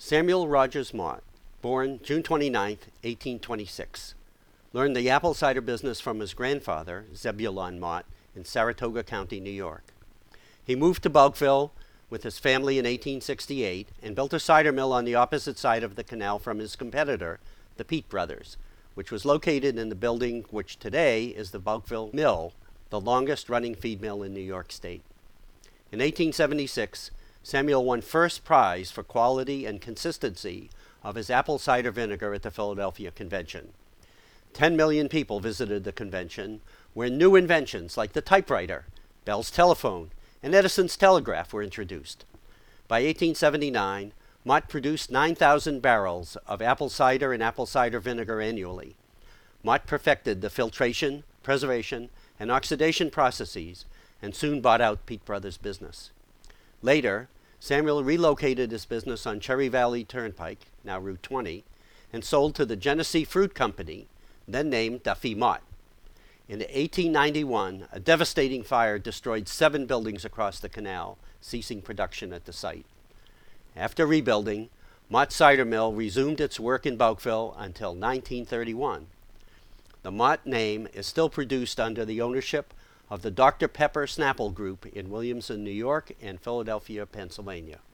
Samuel Rogers Mott, born June 29, 1826, learned the apple cider business from his grandfather, Zebulon Mott, in Saratoga County, New York. He moved to Bulkville with his family in 1868 and built a cider mill on the opposite side of the canal from his competitor, the Peet Brothers, which was located in the building which today is the Bulkville Mill, the longest-running feed mill in New York State. In 1876, Samuel won first prize for quality and consistency of his apple cider vinegar at the Philadelphia Convention. 10 million people visited the convention, where new inventions like the typewriter, Bell's telephone, and Edison's telegraph were introduced. By 1879, Mott produced 9,000 barrels of apple cider and apple cider vinegar annually. Mott perfected the filtration, preservation, and oxidation processes and soon bought out Peet Brothers' business. Later, Samuel relocated his business on Cherry Valley Turnpike, now Route 20, and sold to the Genesee Fruit Company, then named Duffy Mott. In 1891, a devastating fire destroyed 7 buildings across the canal, ceasing production at the site. After rebuilding, Mott Cider Mill resumed its work in Bulkville until 1931. The Mott name is still produced under the ownership of the Dr. Pepper Snapple Group in Williamson, New York and Philadelphia, Pennsylvania.